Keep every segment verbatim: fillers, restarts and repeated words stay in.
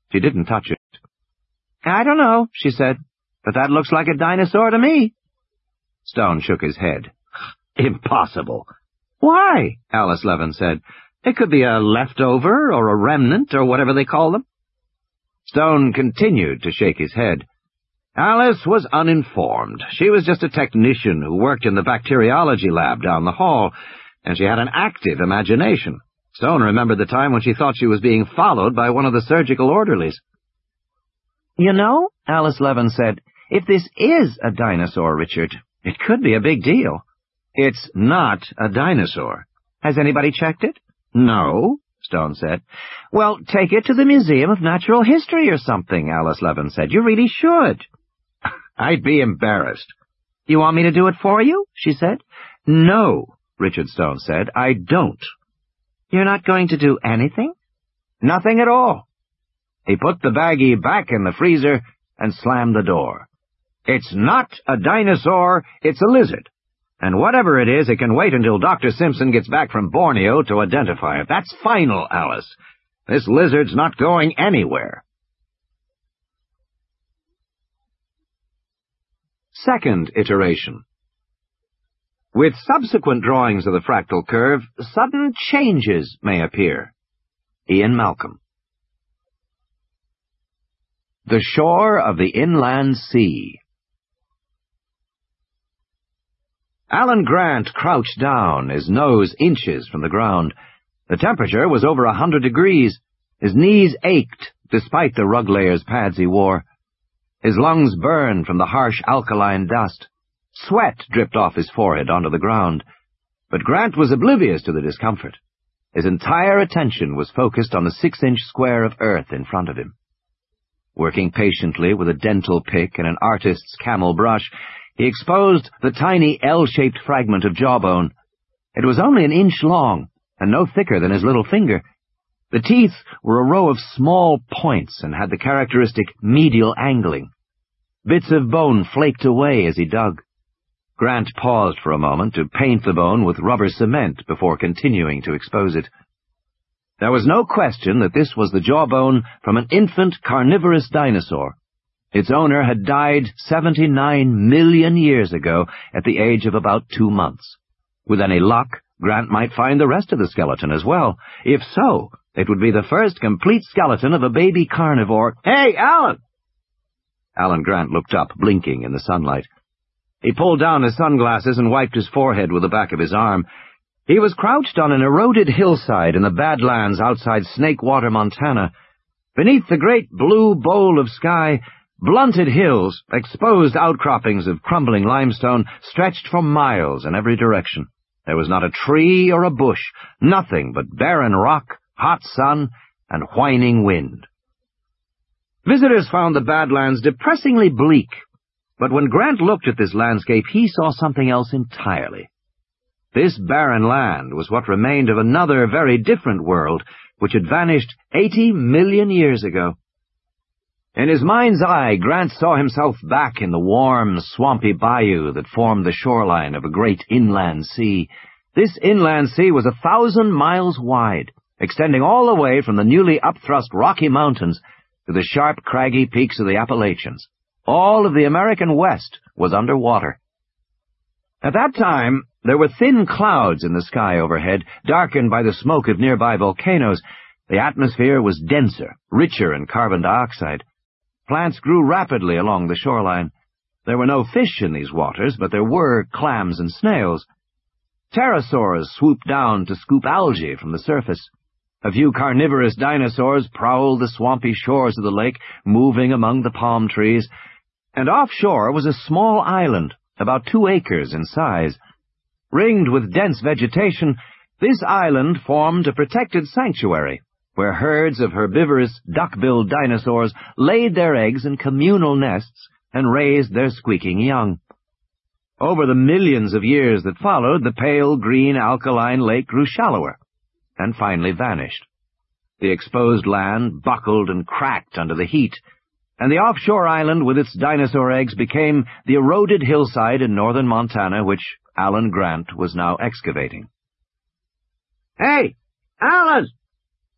She didn't touch it. "I don't know," she said, "but that looks like a dinosaur to me." Stone shook his head. "Impossible." "Why?" Alice Levin said. "It could be a leftover or a remnant or whatever they call them." Stone continued to shake his head. Alice was uninformed. She was just a technician who worked in the bacteriology lab down the hall, and she had an active imagination. Stone remembered the time when she thought she was being followed by one of the surgical orderlies. "You know," Alice Levin said, "if this is a dinosaur, Richard, it could be a big deal." "It's not a dinosaur." "Has anybody checked it?" "No," Stone said. "Well, take it to the Museum of Natural History or something," Alice Levin said. "You really should." "I'd be embarrassed." "You want me to do it for you?" she said. "No," Richard Stone said, "I don't." "You're not going to do anything?" "Nothing at all." He put the baggie back in the freezer and slammed the door. "It's not a dinosaur, it's a lizard. And whatever it is, it can wait until Doctor Simpson gets back from Borneo to identify it. That's final, Alice. This lizard's not going anywhere." Second iteration. With subsequent drawings of the fractal curve, sudden changes may appear. Ian Malcolm. The shore of the inland sea. Alan Grant crouched down, his nose inches from the ground. The temperature was over a hundred degrees. His knees ached, despite the rug layers pads he wore. His lungs burned from the harsh alkaline dust. Sweat dripped off his forehead onto the ground. But Grant was oblivious to the discomfort. His entire attention was focused on the six-inch square of earth in front of him. Working patiently with a dental pick and an artist's camel brush, he exposed the tiny L-shaped fragment of jawbone. It was only an inch long, and no thicker than his little finger. The teeth were a row of small points and had the characteristic medial angling. Bits of bone flaked away as he dug. Grant paused for a moment to paint the bone with rubber cement before continuing to expose it. There was no question that this was the jawbone from an infant carnivorous dinosaur. Its owner had died seventy-nine million years ago at the age of about two months. With any luck, Grant might find the rest of the skeleton as well. If so, it would be the first complete skeleton of a baby carnivore. "Hey, Alan!" Alan Grant looked up, blinking in the sunlight. He pulled down his sunglasses and wiped his forehead with the back of his arm. He was crouched on an eroded hillside in the Badlands outside Snakewater, Montana. Beneath the great blue bowl of sky, blunted hills, exposed outcroppings of crumbling limestone, stretched for miles in every direction. There was not a tree or a bush, nothing but barren rock, hot sun, and whining wind. Visitors found the Badlands depressingly bleak, but when Grant looked at this landscape, he saw something else entirely. This barren land was what remained of another very different world, which had vanished eighty million years ago. In his mind's eye, Grant saw himself back in the warm, swampy bayou that formed the shoreline of a great inland sea. This inland sea was a thousand miles wide, extending all the way from the newly upthrust Rocky Mountains to the sharp, craggy peaks of the Appalachians. All of the American West was under water. At that time, there were thin clouds in the sky overhead, darkened by the smoke of nearby volcanoes. The atmosphere was denser, richer in carbon dioxide. Plants grew rapidly along the shoreline. There were no fish in these waters, but there were clams and snails. Pterosaurs swooped down to scoop algae from the surface. A few carnivorous dinosaurs prowled the swampy shores of the lake, moving among the palm trees. And offshore was a small island, about two acres in size. Ringed with dense vegetation, this island formed a protected sanctuary, where herds of herbivorous duck-billed dinosaurs laid their eggs in communal nests and raised their squeaking young. Over the millions of years that followed, the pale green alkaline lake grew shallower, and finally vanished. The exposed land buckled and cracked under the heat, and the offshore island with its dinosaur eggs became the eroded hillside in northern Montana, which Alan Grant was now excavating. "Hey, Alan!"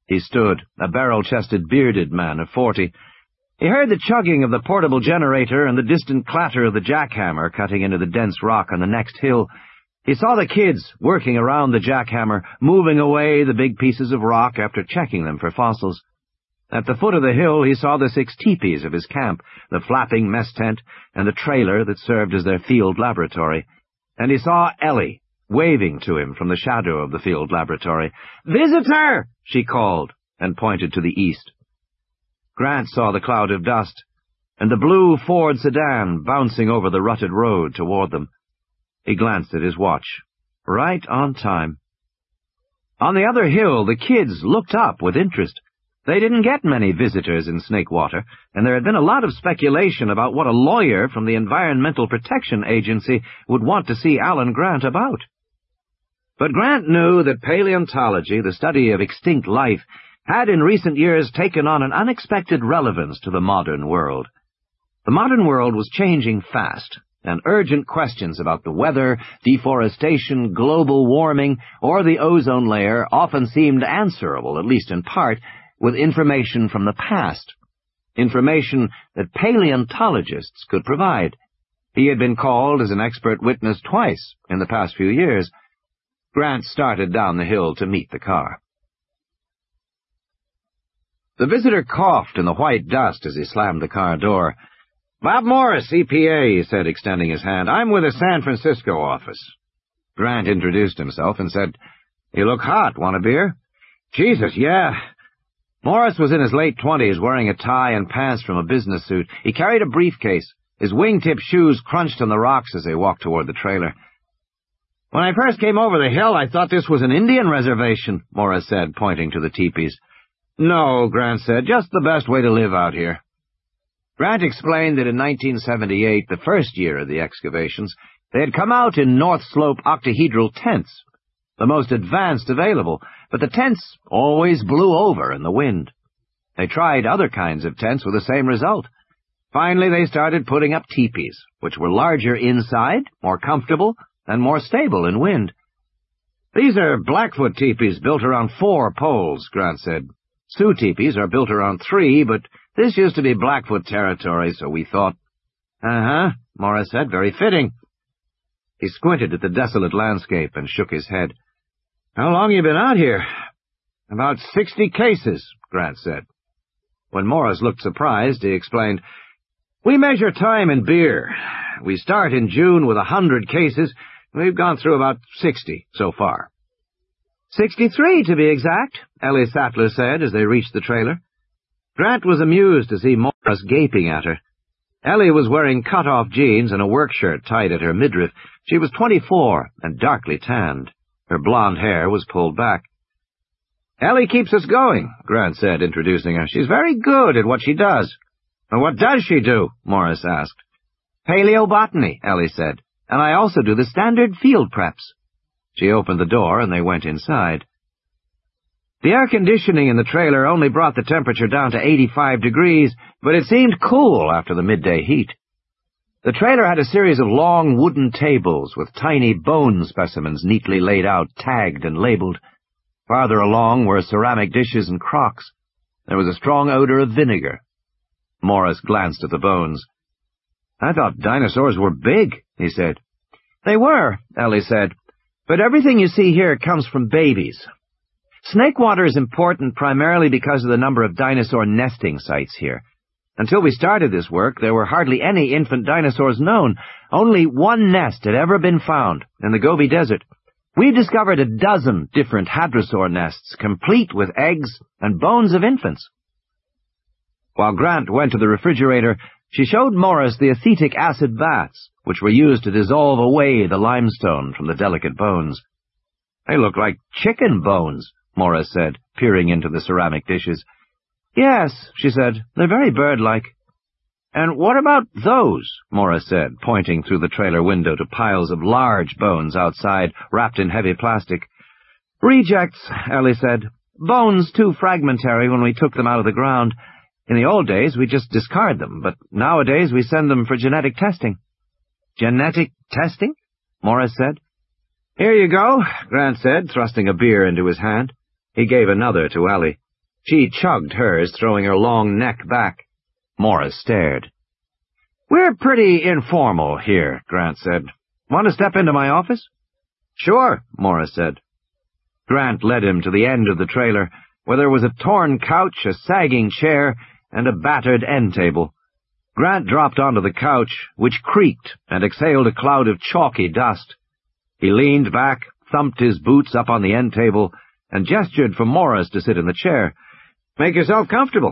He stood, a barrel-chested, bearded man of forty. He heard the chugging of the portable generator and the distant clatter of the jackhammer cutting into the dense rock on the next hill. He saw the kids working around the jackhammer, moving away the big pieces of rock after checking them for fossils. At the foot of the hill he saw the six teepees of his camp, the flapping mess tent, and the trailer that served as their field laboratory. And he saw Ellie, waving to him from the shadow of the field laboratory. "Visitor!" she called, and pointed to the east. Grant saw the cloud of dust, and the blue Ford sedan bouncing over the rutted road toward them. He glanced at his watch. Right on time. On the other hill, the kids looked up with interest. They didn't get many visitors in Snakewater, and there had been a lot of speculation about what a lawyer from the Environmental Protection Agency would want to see Alan Grant about. But Grant knew that paleontology, the study of extinct life, had in recent years taken on an unexpected relevance to the modern world. The modern world was changing fast, and urgent questions about the weather, deforestation, global warming, or the ozone layer often seemed answerable, at least in part, with information from the past, information that paleontologists could provide. He had been called as an expert witness twice in the past few years. Grant started down the hill to meet the car. The visitor coughed in the white dust as he slammed the car door. "Bob Morris, E P A, he said, extending his hand. "I'm with the San Francisco office." Grant introduced himself and said, "You look hot. Want a beer?" "Jesus, yeah." Morris was in his late twenties, wearing a tie and pants from a business suit. He carried a briefcase. His wingtip shoes crunched on the rocks as they walked toward the trailer. "When I first came over the hill, I thought this was an Indian reservation," Morris said, pointing to the teepees. "No," Grant said, "just the best way to live out here." Grant explained that in nineteen seventy-eight, the first year of the excavations, they had come out in North Slope octahedral tents, the most advanced available, but the tents always blew over in the wind. They tried other kinds of tents with the same result. Finally, they started putting up teepees, which were larger inside, more comfortable, and more stable in wind. "These are Blackfoot teepees built around four poles," Grant said. "Sioux teepees are built around three, but this used to be Blackfoot territory, so we thought—" "Uh-huh," Morris said, "very fitting." He squinted at the desolate landscape and shook his head. "How long you been out here?" "About sixty cases," Grant said. When Morris looked surprised, he explained, "We measure time in beer. We start in June with a hundred cases. We've gone through about sixty so far." Sixty-three, to be exact," Ellie Sattler said as they reached the trailer. Grant was amused to see Morris gaping at her. Ellie was wearing cut-off jeans and a work shirt tied at her midriff. She was twenty-four and darkly tanned. Her blonde hair was pulled back. "Ellie keeps us going," Grant said, introducing her. "She's very good at what she does." "And what does she do?" Morris asked. "Paleobotany," Ellie said, "and I also do the standard field preps." She opened the door and they went inside. The air conditioning in the trailer only brought the temperature down to eighty-five degrees, but it seemed cool after the midday heat. The trailer had a series of long wooden tables with tiny bone specimens neatly laid out, tagged and labeled. Farther along were ceramic dishes and crocks. There was a strong odor of vinegar. Morris glanced at the bones. "I thought dinosaurs were big," he said. "They were," Ellie said, "but everything you see here comes from babies. Snakewater is important primarily because of the number of dinosaur nesting sites here. Until we started this work, there were hardly any infant dinosaurs known. Only one nest had ever been found, in the Gobi Desert. We've discovered a dozen different hadrosaur nests, complete with eggs and bones of infants." While Grant went to the refrigerator, she showed Morris the acetic acid baths, which were used to dissolve away the limestone from the delicate bones. "They look like chicken bones," Morris said, peering into the ceramic dishes. "Yes," she said, "they're very bird-like." "And what about those?" Morris said, pointing through the trailer window to piles of large bones outside, wrapped in heavy plastic. "Rejects," Ellie said. "Bones too fragmentary when we took them out of the ground. In the old days, we just discard them, but nowadays we send them for genetic testing." "Genetic testing?" Morris said. "Here you go," Grant said, thrusting a beer into his hand. He gave another to Ellie. She chugged hers, throwing her long neck back. Morris stared. "We're pretty informal here," Grant said. "Want to step into my office?" "Sure," Morris said. Grant led him to the end of the trailer, where there was a torn couch, a sagging chair, and a battered end table. Grant dropped onto the couch, which creaked and exhaled a cloud of chalky dust. He leaned back, thumped his boots up on the end table, and gestured for Morris to sit in the chair. "Make yourself comfortable."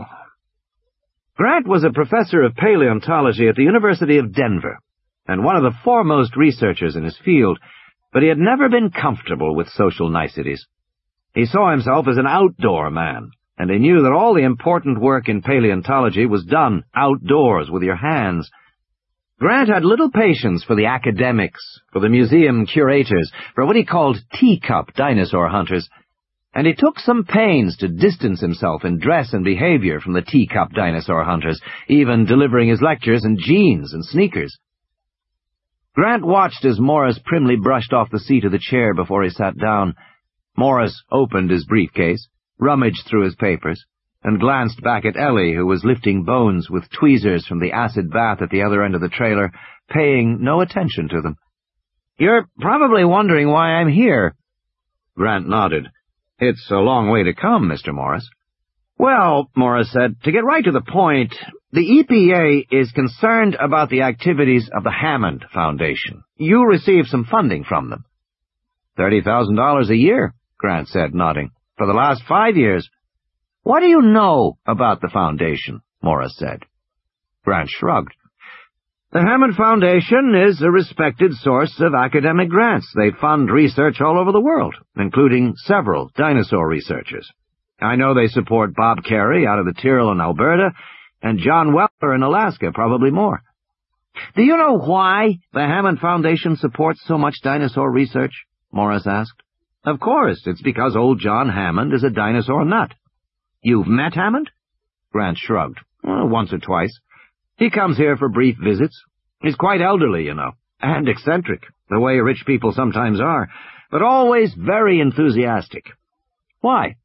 Grant was a professor of paleontology at the University of Denver, and one of the foremost researchers in his field, but he had never been comfortable with social niceties. He saw himself as an outdoor man, and he knew that all the important work in paleontology was done outdoors with your hands. Grant had little patience for the academics, for the museum curators, for what he called teacup dinosaur hunters, and he took some pains to distance himself in dress and behavior from the teacup dinosaur hunters, even delivering his lectures in jeans and sneakers. Grant watched as Morris primly brushed off the seat of the chair before he sat down. Morris opened his briefcase, rummaged through his papers, and glanced back at Ellie, who was lifting bones with tweezers from the acid bath at the other end of the trailer, paying no attention to them. "You're probably wondering why I'm here." Grant nodded. "It's a long way to come, Mister Morris." "Well," Morris said, "to get right to the point, the E P A is concerned about the activities of the Hammond Foundation. You receive some funding from them." Thirty thousand dollars a year," Grant said, nodding, "for the last five years." "What do you know about the foundation?" Morris said. Grant shrugged. "The Hammond Foundation is a respected source of academic grants. They fund research all over the world, including several dinosaur researchers. I know they support Bob Carey out of the Tyrrell in Alberta, and John Weller in Alaska, probably more." "Do you know why the Hammond Foundation supports so much dinosaur research?" Morris asked. "Of course, it's because old John Hammond is a dinosaur nut." "You've met Hammond?" Grant shrugged. Well, once or twice. He comes here for brief visits. He's quite elderly, you know, and eccentric, the way rich people sometimes are, but always very enthusiastic." "Why?"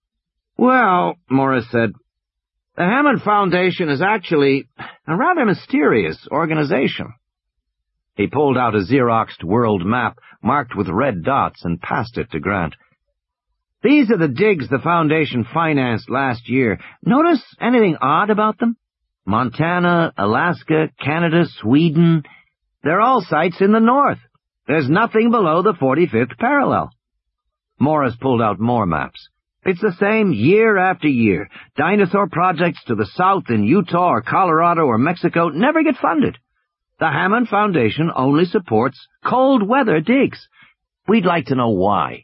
"Well," Morris said, "the Hammond Foundation is actually a rather mysterious organization." He pulled out a Xeroxed world map marked with red dots and passed it to Grant. "These are the digs the Foundation financed last year. Notice anything odd about them? Montana, Alaska, Canada, Sweden. They're all sites in the north. There's nothing below the forty-fifth parallel." Morris pulled out more maps. "It's the same year after year. Dinosaur projects to the south in Utah or Colorado or Mexico never get funded. The Hammond Foundation only supports cold-weather digs. We'd like to know why."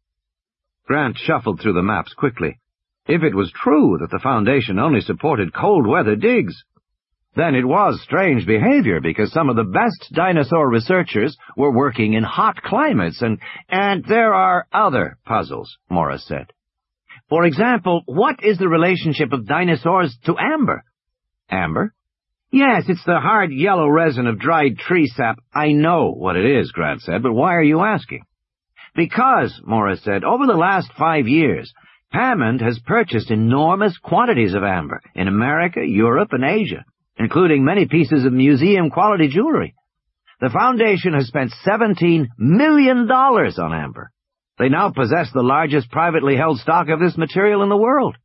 Grant shuffled through the maps quickly. If it was true that the Foundation only supported cold-weather digs, then it was strange behavior, because some of the best dinosaur researchers were working in hot climates, and, and there are other puzzles, Morris said. "For example, what is the relationship of dinosaurs to amber?" "Amber?" "Yes, it's the hard yellow resin of dried tree sap." "I know what it is," Grant said, "but why are you asking?" "Because," Morris said, "over the last five years, Hammond has purchased enormous quantities of amber in America, Europe, and Asia, including many pieces of museum-quality jewelry. The Foundation has spent seventeen million dollars on amber. They now possess the largest privately held stock of this material in the world."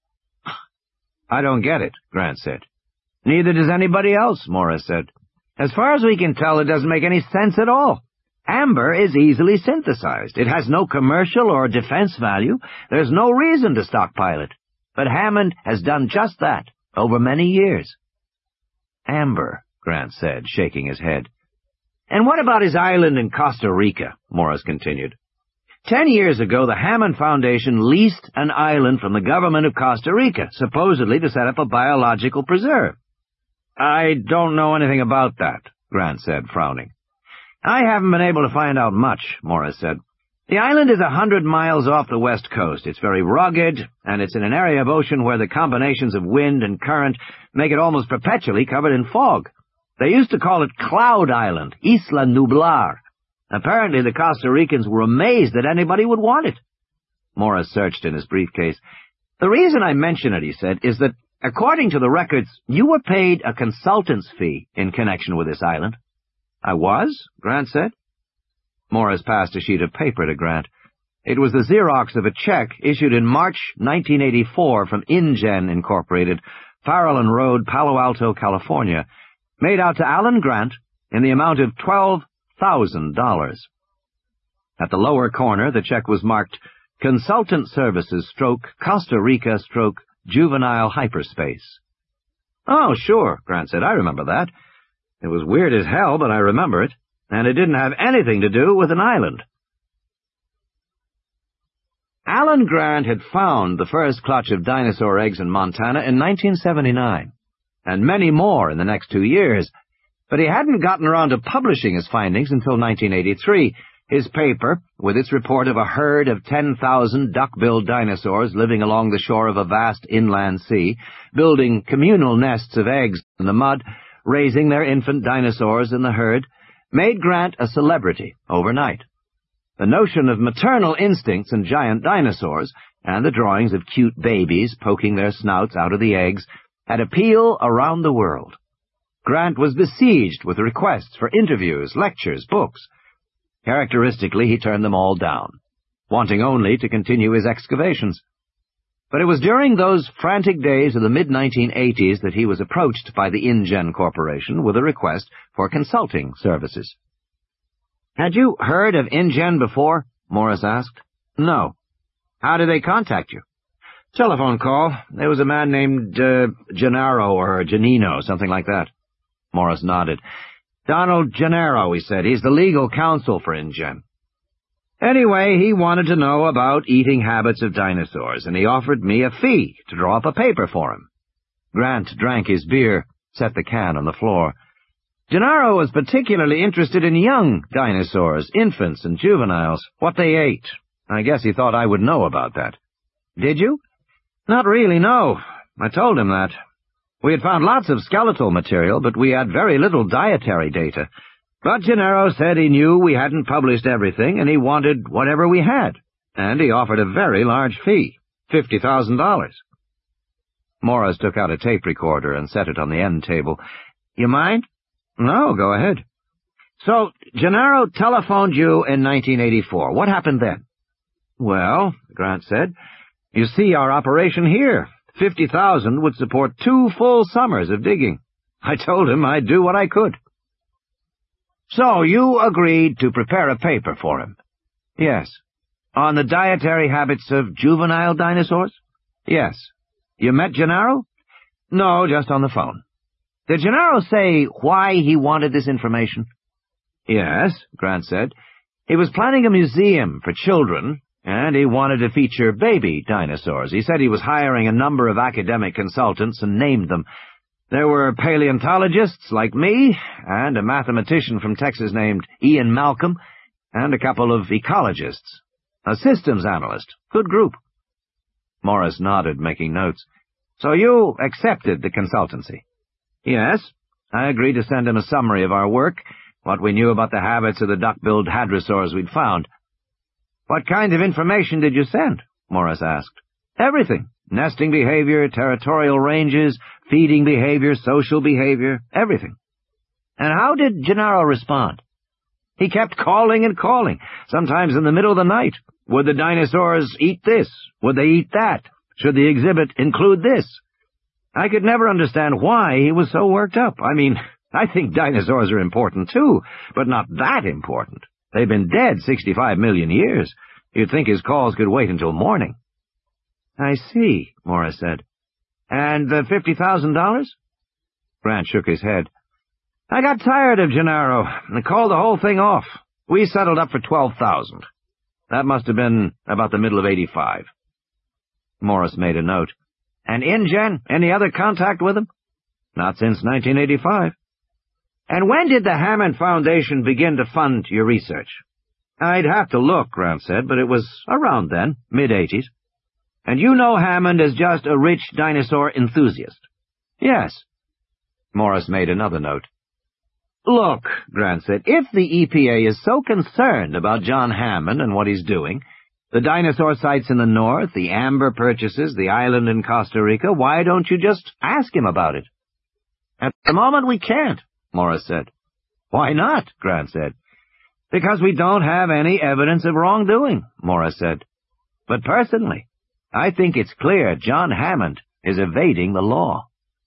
"I don't get it," Grant said. "Neither does anybody else," Morris said. "As far as we can tell, it doesn't make any sense at all. Amber is easily synthesized. It has no commercial or defense value. There's no reason to stockpile it. But Hammond has done just that over many years." "Amber," Grant said, shaking his head. "And what about his island in Costa Rica?" Morris continued. Ten years ago, the Hammond Foundation leased an island from the government of Costa Rica, supposedly to set up a biological preserve." "I don't know anything about that," Grant said, frowning. "I haven't been able to find out much," Morris said. "The island is a hundred miles off the west coast. It's very rugged, and it's in an area of ocean where the combinations of wind and current make it almost perpetually covered in fog. They used to call it Cloud Island, Isla Nublar. Apparently the Costa Ricans were amazed that anybody would want it." Morris searched in his briefcase. The reason I mention it, he said, is that, according to the records, you were paid a consultant's fee in connection with this island. I was? Grant said. Morris passed a sheet of paper to Grant. It was the Xerox of a check issued in March nineteen eighty-four from InGen Incorporated, Farallon Road, Palo Alto, California, made out to Alan Grant in the amount of twelve thousand dollars. At the lower corner, the check was marked Consultant Services stroke Costa Rica stroke Juvenile Hyperspace. Oh, sure, Grant said. I remember that. It was weird as hell, but I remember it, and it didn't have anything to do with an island. Alan Grant had found the first clutch of dinosaur eggs in Montana in nineteen seventy-nine, and many more in the next two years, but he hadn't gotten around to publishing his findings until nineteen eighty-three. His paper, with its report of a herd of ten thousand duck-billed dinosaurs living along the shore of a vast inland sea, building communal nests of eggs in the mud, raising their infant dinosaurs in the herd, made Grant a celebrity overnight. The notion of maternal instincts in giant dinosaurs, and the drawings of cute babies poking their snouts out of the eggs, had appeal around the world. Grant was besieged with requests for interviews, lectures, books. Characteristically, he turned them all down, wanting only to continue his excavations. But it was during those frantic days of the mid nineteen eighties that he was approached by the InGen Corporation with a request for consulting services. "Had you heard of InGen before?" Morris asked. "No." "How did they contact you?" "Telephone call. There was a man named uh, Gennaro or Giannino, something like that." Morris nodded. "Donald Gennaro," he said. "He's the legal counsel for InGen. Anyway, he wanted to know about eating habits of dinosaurs, and he offered me a fee to draw up a paper for him." Grant drank his beer, set the can on the floor. Gennaro was particularly interested in young dinosaurs, infants and juveniles, what they ate. I guess he thought I would know about that. "Did you?" "Not really, no. I told him that. We had found lots of skeletal material, but we had very little dietary data. But Gennaro said he knew we hadn't published everything, and he wanted whatever we had, and he offered a very large fee, fifty thousand dollars. Morris took out a tape recorder and set it on the end table. "You mind?" "No, go ahead." "So, Gennaro telephoned you in nineteen eighty-four. What happened then?" "Well," Grant said, "you see our operation here. Fifty thousand would support two full summers of digging. I told him I'd do what I could." "So you agreed to prepare a paper for him?" "Yes." "On the dietary habits of juvenile dinosaurs?" "Yes." "You met Gennaro?" "No, just on the phone." "Did Gennaro say why he wanted this information?" "Yes," Grant said. "He was planning a museum for children, and he wanted to feature baby dinosaurs. He said he was hiring a number of academic consultants and named them. There were paleontologists like me, and a mathematician from Texas named Ian Malcolm, and a couple of ecologists. A systems analyst. Good group." Morris nodded, making notes. "So you accepted the consultancy?" "Yes. I agreed to send him a summary of our work, what we knew about the habits of the duck-billed hadrosaurs we'd found." "What kind of information did you send?" Morris asked. "Everything. Nesting behavior, territorial ranges, feeding behavior, social behavior, everything." "And how did Gennaro respond?" "He kept calling and calling, sometimes in the middle of the night. Would the dinosaurs eat this? Would they eat that? Should the exhibit include this?" I could never understand why he was so worked up. I mean, I think dinosaurs are important too, but not that important. They've been dead sixty-five million years. You'd think his calls could wait until morning. "I see," Morris said. "And the fifty thousand dollars? Grant shook his head. "I got tired of Gennaro and called the whole thing off. We settled up for twelve thousand. That must have been about the middle of eighty-five. Morris made a note. "And InGen, any other contact with him?" "Not since nineteen eighty-five. "And when did the Hammond Foundation begin to fund your research?" "I'd have to look," Grant said, "but it was around then, mid-eighties. "And you know Hammond as just a rich dinosaur enthusiast?" "Yes." Morris made another note. "Look," Grant said, "if the E P A is so concerned about John Hammond and what he's doing, The dinosaur sites in the north, the amber purchases, the island in Costa Rica. Why don't you just ask him about it? At the moment we can't, Morris said. Why not? Grant said. Because we don't have any evidence of wrongdoing, Morris said. But personally, I think it's clear John Hammond is evading the law.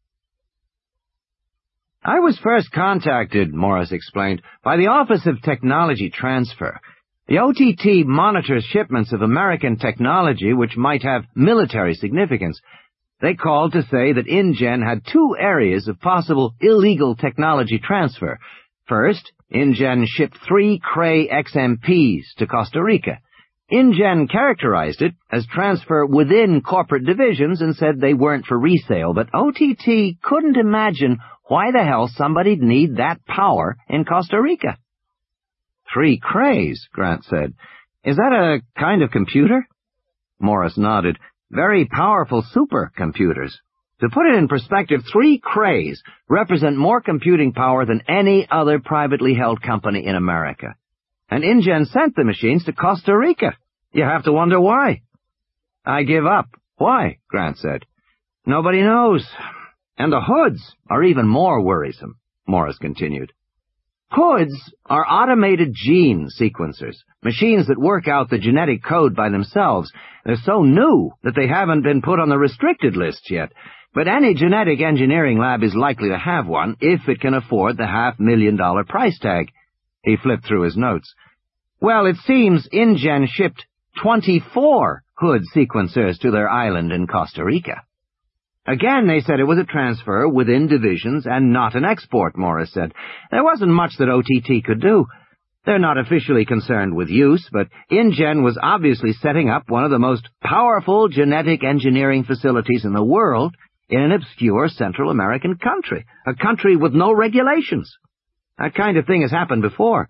I was first contacted, Morris explained, by the Office of Technology Transfer. The O T T monitors shipments of American technology which might have military significance. They called to say that InGen had two areas of possible illegal technology transfer. First, InGen shipped three Cray X M Ps to Costa Rica. InGen characterized it as transfer within corporate divisions and said they weren't for resale, but O T T couldn't imagine why the hell somebody'd need that power in Costa Rica. Three Crays, Grant said. Is that a kind of computer? Morris nodded. Very powerful supercomputers. To put it in perspective, three Crays represent more computing power than any other privately held company in America. And InGen sent the machines to Costa Rica. You have to wonder why. I give up. Why? Grant said. Nobody knows. And the hoods are even more worrisome, Morris continued. Hoods are automated gene sequencers, machines that work out the genetic code by themselves. They're so new that they haven't been put on the restricted list yet. But any genetic engineering lab is likely to have one if it can afford the half-million dollar price tag. He flipped through his notes. Well, it seems InGen shipped twenty-four hood sequencers to their island in Costa Rica. Again, they said it was a transfer within divisions and not an export, Morris said. There wasn't much that O T T could do. They're not officially concerned with use, but InGen was obviously setting up one of the most powerful genetic engineering facilities in the world in an obscure Central American country, a country with no regulations. That kind of thing has happened before.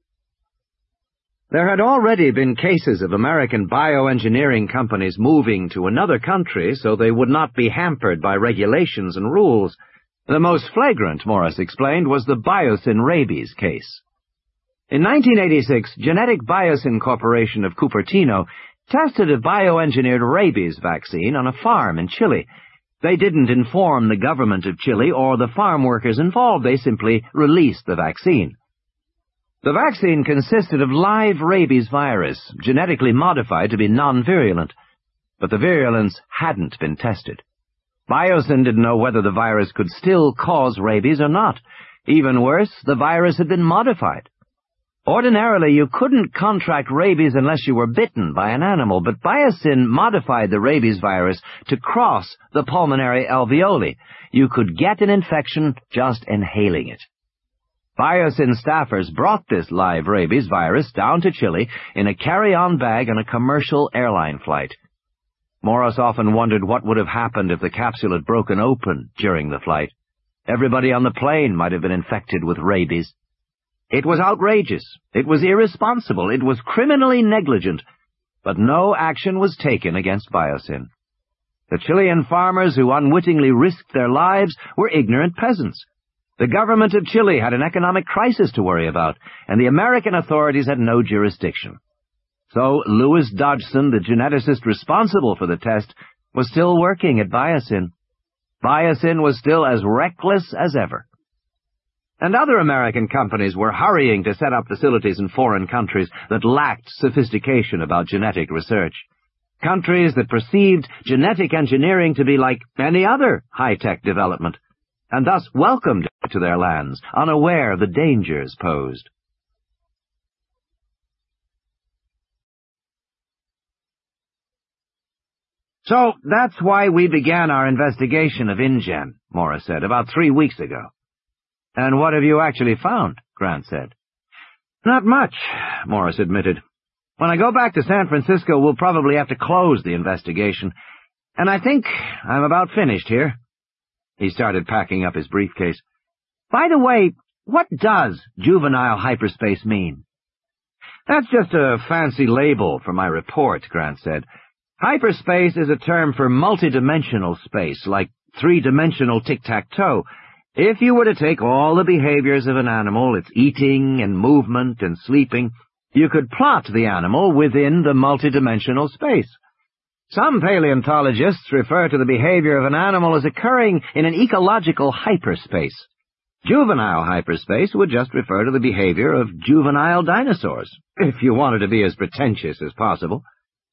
There had already been cases of American bioengineering companies moving to another country so they would not be hampered by regulations and rules. The most flagrant, Morris explained, was the Biosyn rabies case. In nineteen eighty-six, Genetic Biosyn Corporation of Cupertino tested a bioengineered rabies vaccine on a farm in Chile. They didn't inform the government of Chile or the farm workers involved. They simply released the vaccine. The vaccine consisted of live rabies virus, genetically modified to be non-virulent, but the virulence hadn't been tested. Biosyn didn't know whether the virus could still cause rabies or not. Even worse, the virus had been modified. Ordinarily, you couldn't contract rabies unless you were bitten by an animal, but Biosyn modified the rabies virus to cross the pulmonary alveoli. You could get an infection just inhaling it. Biosyn staffers brought this live rabies virus down to Chile in a carry-on bag on a commercial airline flight. Morris often wondered what would have happened if the capsule had broken open during the flight. Everybody on the plane might have been infected with rabies. It was outrageous. It was irresponsible. It was criminally negligent. But no action was taken against Biosyn. The Chilean farmers who unwittingly risked their lives were ignorant peasants. The government of Chile had an economic crisis to worry about, and the American authorities had no jurisdiction. So Louis Dodgson, the geneticist responsible for the test, was still working at Biosyn. Biosyn was still as reckless as ever. And other American companies were hurrying to set up facilities in foreign countries that lacked sophistication about genetic research. Countries that perceived genetic engineering to be like any other high-tech development, and thus welcomed it to their lands, unaware of the dangers posed. So that's why we began our investigation of InGen, Morris said, about three weeks ago. And what have you actually found? Grant said. Not much, Morris admitted. When I go back to San Francisco, we'll probably have to close the investigation, and I think I'm about finished here. He started packing up his briefcase. By the way, what does juvenile hyperspace mean? That's just a fancy label for my report, Grant said. Hyperspace is a term for multidimensional space, like three-dimensional tic-tac-toe. If you were to take all the behaviors of an animal, its eating and movement and sleeping, You could plot the animal within the multidimensional space. Some paleontologists refer to the behavior of an animal as occurring in an ecological hyperspace. Juvenile hyperspace would just refer to the behavior of juvenile dinosaurs, if you wanted to be as pretentious as possible.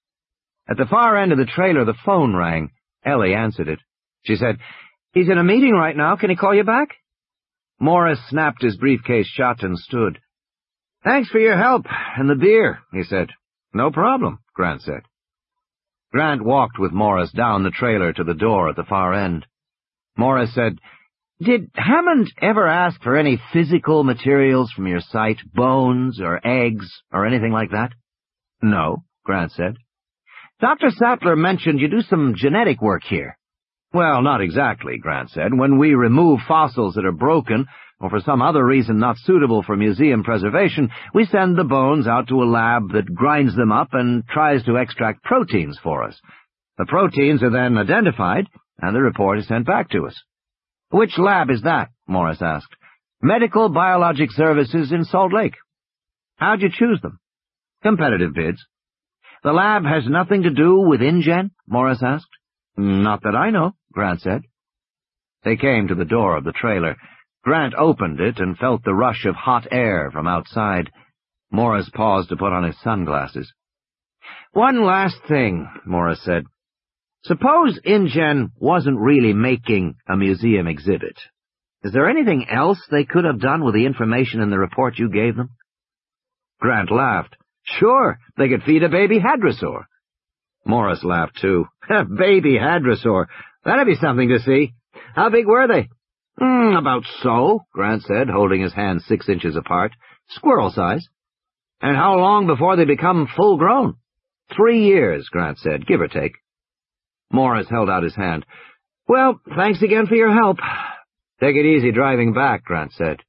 At the far end of the trailer, the phone rang. Ellie answered it. She said, "He's in a meeting right now. Can he call you back?" Morris snapped his briefcase shut and stood. "Thanks for your help and the beer," he said. "No problem," Grant said. Grant walked with Morris down the trailer to the door at the far end. Morris said, "Did Hammond ever ask for any physical materials from your site, bones or eggs or anything like that?" "No," Grant said. "Doctor Sattler mentioned you do some genetic work here." "Well, not exactly," Grant said. "When we remove fossils that are broken, or for some other reason not suitable for museum preservation, we send the bones out to a lab that grinds them up and tries to extract proteins for us. The proteins are then identified, and the report is sent back to us." "Which lab is that?" Morris asked. "Medical Biologic Services in Salt Lake." "How'd you choose them?" "Competitive bids." "The lab has nothing to do with InGen?" Morris asked. "Not that I know," Grant said. They came to the door of the trailer. Grant opened it and felt the rush of hot air from outside. Morris paused to put on his sunglasses. "One last thing," Morris said. "Suppose InGen wasn't really making a museum exhibit. Is there anything else they could have done with the information in the report you gave them?" Grant laughed. "Sure, they could feed a baby hadrosaur." Morris laughed too. "Baby hadrosaur. That'd be something to see. How big were they?" Mm, "About so," Grant said, holding his hands six inches apart. "Squirrel size." "And how long before they become full-grown?" Three years, Grant said, give or take. Morris held out his hand. "Well, thanks again for your help." "Take it easy driving back," Grant said.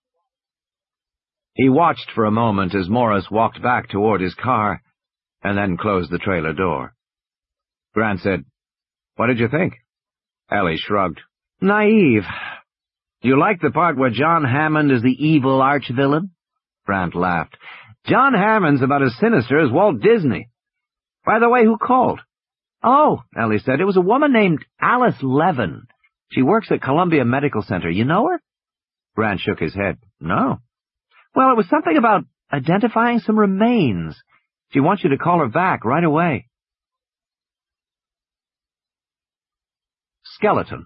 He watched for a moment as Morris walked back toward his car, and then closed the trailer door. Grant said, "What did you think?" Ellie shrugged. "Naive." "You like the part where John Hammond is the evil arch-villain?" Grant laughed. "John Hammond's about as sinister as Walt Disney." "By the way, who called?" "Oh," Ellie said, "it was a woman named Alice Levin. She works at Columbia Medical Center. You know her?" Grant shook his head. "No." "Well, it was something about identifying some remains. She wants you to call her back right away." Skeleton.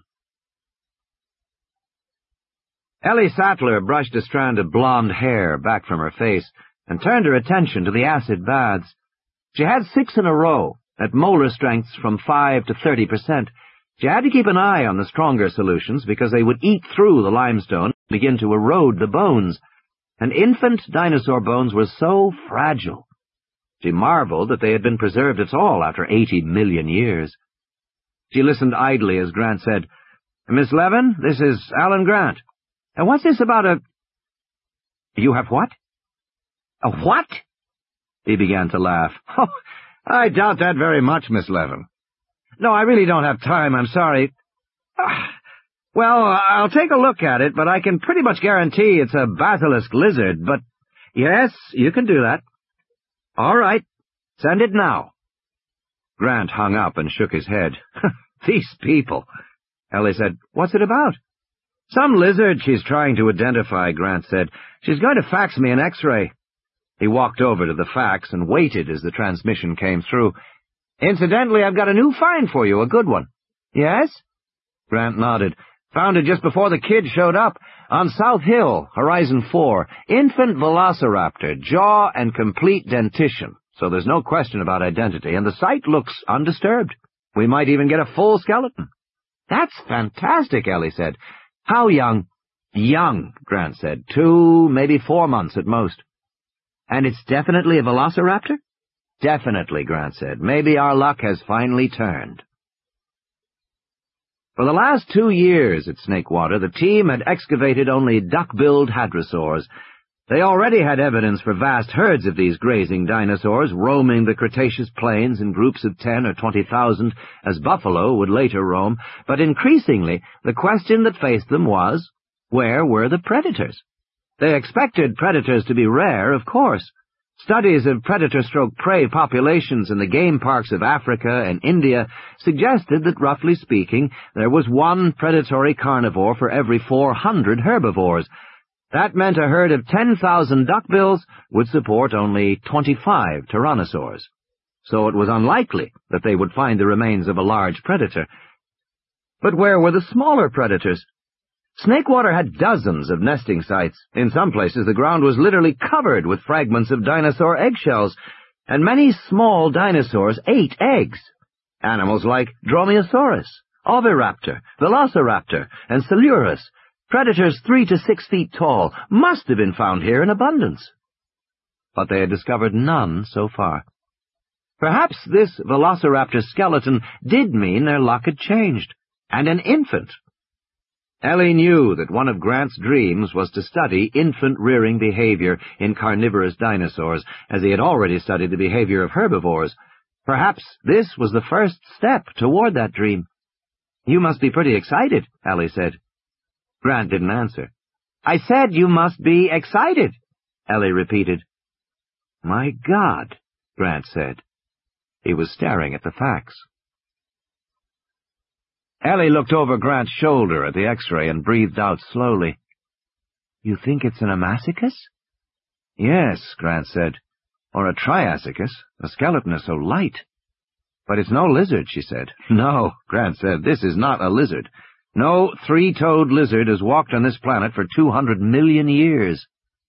Ellie Sattler brushed a strand of blonde hair back from her face and turned her attention to the acid baths. She had six in a row, at molar strengths from five to thirty percent. She had to keep an eye on the stronger solutions because they would eat through the limestone and begin to erode the bones. And infant dinosaur bones were so fragile. She marveled that they had been preserved at all after eighty million years. She listened idly as Grant said, "Miss Levin, this is Alan Grant. And what's this about a—" "You have what?" "A what?" He began to laugh. "Oh, I doubt that very much, Miss Levin. No, I really don't have time, I'm sorry. Uh, well, I'll take a look at it, but I can pretty much guarantee it's a basilisk lizard, but yes, you can do that." "All right, send it now." Grant hung up and shook his head. "These people." Ellie said, "What's it about?" "Some lizard she's trying to identify," Grant said. "She's going to fax me an X-ray." He walked over to the fax and waited as the transmission came through. "Incidentally, I've got a new find for you, a good one." "Yes?" Grant nodded. "Found it just before the kid showed up. On South Hill, Horizon four. Infant velociraptor, jaw and complete dentition. So there's no question about identity, and the site looks undisturbed. We might even get a full skeleton." "That's fantastic," Ellie said. "How young?" "Young," Grant said. Two, maybe four months at most." "And it's definitely a velociraptor?" "Definitely," Grant said. "Maybe our luck has finally turned." For the last two years at Snakewater, the team had excavated only duck-billed hadrosaurs. They already had evidence for vast herds of these grazing dinosaurs roaming the Cretaceous plains in groups of ten or twenty thousand, as buffalo would later roam, but increasingly the question that faced them was, where were the predators? They expected predators to be rare, of course. Studies of predator-stroke-prey populations in the game parks of Africa and India suggested that, roughly speaking, there was one predatory carnivore for every four hundred herbivores. That meant a herd of ten thousand duckbills would support only twenty-five tyrannosaurs. So it was unlikely that they would find the remains of a large predator. But where were the smaller predators? Snakewater had dozens of nesting sites. In some places the ground was literally covered with fragments of dinosaur eggshells, and many small dinosaurs ate eggs. Animals like Dromaeosaurus, Oviraptor, Velociraptor, and Silurus, predators three to six feet tall, must have been found here in abundance. But they had discovered none so far. Perhaps this Velociraptor skeleton did mean their luck had changed, and an infant. Ellie knew that one of Grant's dreams was to study infant-rearing behavior in carnivorous dinosaurs, as he had already studied the behavior of herbivores. Perhaps this was the first step toward that dream. "You must be pretty excited," Ellie said. Grant didn't answer. "I said you must be excited," Ellie repeated. "My God," Grant said. He was staring at the facts. Ellie looked over Grant's shoulder at the X-ray and breathed out slowly. "You think it's an Amazicus?" "Yes," Grant said, "or a Triassicus. The skeleton is so light." "But it's no lizard," she said. "No," Grant said, "this is not a lizard. No three-toed lizard has walked on this planet for two hundred million years."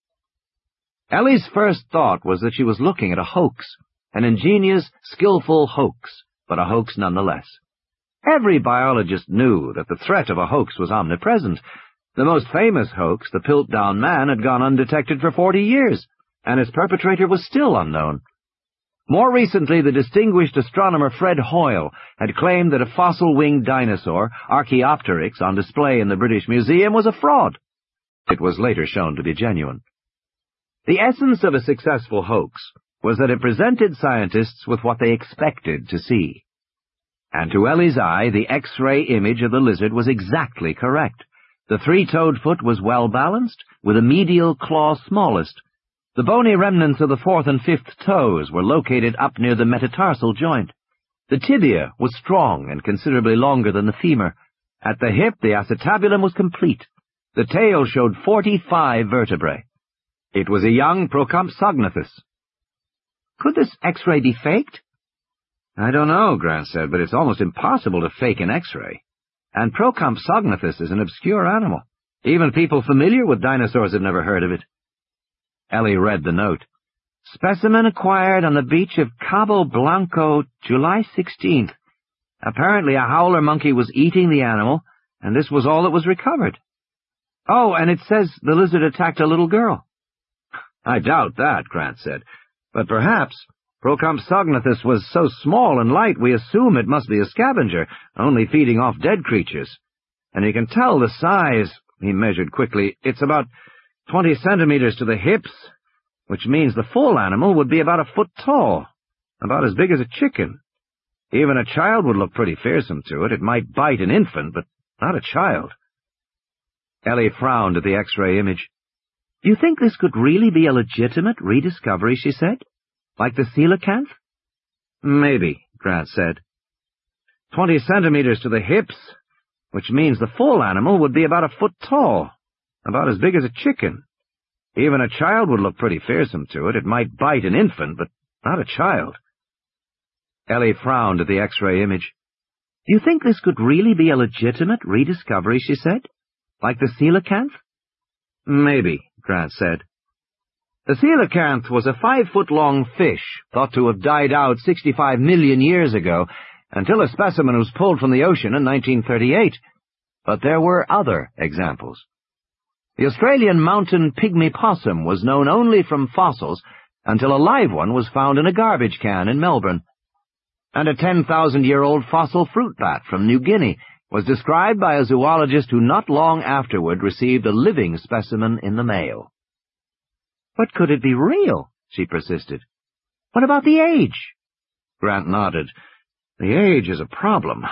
Ellie's first thought was that she was looking at a hoax, an ingenious, skillful hoax, but a hoax nonetheless. Every biologist knew that the threat of a hoax was omnipresent. The most famous hoax, the Piltdown Man, had gone undetected for forty years, and its perpetrator was still unknown. More recently, the distinguished astronomer Fred Hoyle had claimed that a fossil-winged dinosaur, Archaeopteryx, on display in the British Museum was a fraud. It was later shown to be genuine. The essence of a successful hoax was that it presented scientists with what they expected to see. And to Ellie's eye, the X-ray image of the lizard was exactly correct. The three-toed foot was well-balanced, with a medial claw smallest. The bony remnants of the fourth and fifth toes were located up near the metatarsal joint. The tibia was strong and considerably longer than the femur. At the hip, the acetabulum was complete. The tail showed forty-five vertebrae. It was a young Procompsognathus. Could this X-ray be faked? "I don't know," Grant said, "but it's almost impossible to fake an X-ray. And Procompsognathus is an obscure animal. Even people familiar with dinosaurs have never heard of it." Ellie read the note. "Specimen acquired on the beach of Cabo Blanco, July sixteenth. Apparently a howler monkey was eating the animal, and this was all that was recovered. Oh, and it says the lizard attacked a little girl." "I doubt that," Grant said, "but perhaps Procompsognathus was so small and light we assume it must be a scavenger, only feeding off dead creatures. And you can tell the size," he measured quickly. "It's about twenty centimeters to the hips, which means the full animal would be about a foot tall, about as big as a chicken. Even a child would look pretty fearsome to it. It might bite an infant, but not a child." Ellie frowned at the X-ray image. "Do you think this could really be a legitimate rediscovery?" she said. "Like the coelacanth?" "Maybe," Grant said. Twenty centimeters to the hips, which means the full animal would be about a foot tall, about as big as a chicken. Even a child would look pretty fearsome to it. It might bite an infant, but not a child." Ellie frowned at the X-ray image. "Do you think this could really be a legitimate rediscovery?" she said. "Like the coelacanth?" "Maybe," Grant said. The coelacanth was a five-foot-long fish, thought to have died out sixty-five million years ago, until a specimen was pulled from the ocean in nineteen thirty-eight. But there were other examples. The Australian mountain pygmy possum was known only from fossils until a live one was found in a garbage can in Melbourne. And a ten thousand year old fossil fruit bat from New Guinea was described by a zoologist who not long afterward received a living specimen in the mail. "But could it be real?" she persisted. "What about the age?" Grant nodded. "The age is a problem.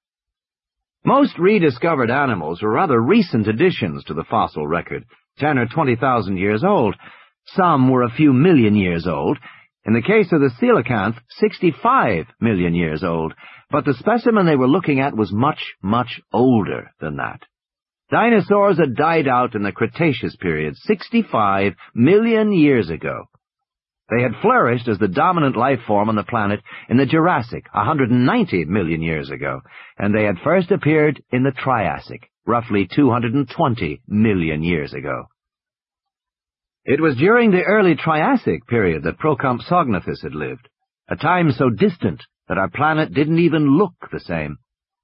Most rediscovered animals were rather recent additions to the fossil record, ten or twenty thousand years old, Some were a few million years old. In the case of the coelacanth, sixty-five million years old. But the specimen they were looking at was much, much older than that. Dinosaurs had died out in the Cretaceous period, sixty-five million years ago. They had flourished as the dominant life form on the planet in the Jurassic, one hundred ninety million years ago, and they had first appeared in the Triassic, roughly two hundred twenty million years ago. It was during the early Triassic period that Procompsognathus had lived, a time so distant that our planet didn't even look the same.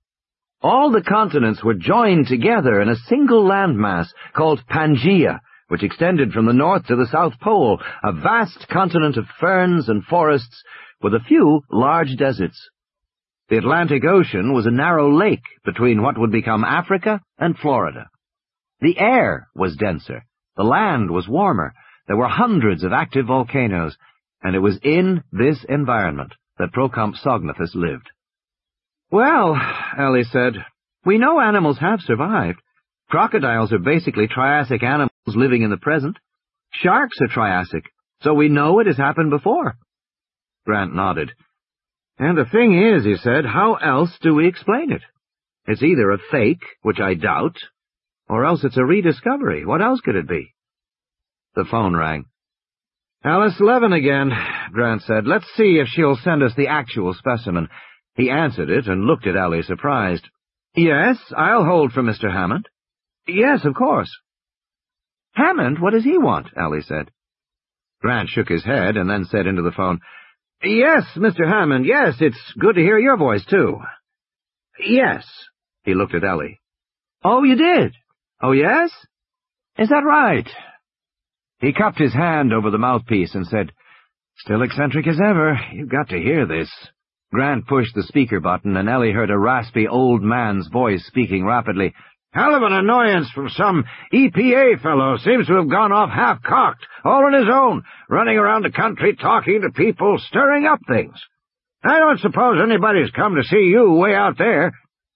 All the continents were joined together in a single landmass called Pangaea, which extended from the north to the South Pole, a vast continent of ferns and forests with a few large deserts. The Atlantic Ocean was a narrow lake between what would become Africa and Florida. The air was denser, the land was warmer, there were hundreds of active volcanoes, and it was in this environment that Procompsognathus lived. "Well," Ellie said, "we know animals have survived. Crocodiles are basically Triassic animals living in the present. Sharks are Triassic, so we know it has happened before." Grant nodded. "And the thing is," he said, "how else do we explain it? It's either a fake, which I doubt, or else it's a rediscovery. What else could it be?" The phone rang. "Alice Levin again," Grant said. "Let's see if she'll send us the actual specimen." He answered it and looked at Ellie, surprised. "Yes, I'll hold for Mister Hammond." "Yes, of course." "Hammond? What does he want?" Ellie said. Grant shook his head and then said into the phone, "Yes, Mister Hammond, yes, it's good to hear your voice, too." "Yes." He looked at Ellie. "Oh, you did? Oh, yes? Is that right?" He cupped his hand over the mouthpiece and said, "Still eccentric as ever. You've got to hear this." Grant pushed the speaker button, and Ellie heard a raspy old man's voice speaking rapidly. "Hell of an annoyance from some E P A fellow. Seems to have gone off half-cocked, all on his own, running around the country talking to people, stirring up things. I don't suppose anybody's come to see you way out there."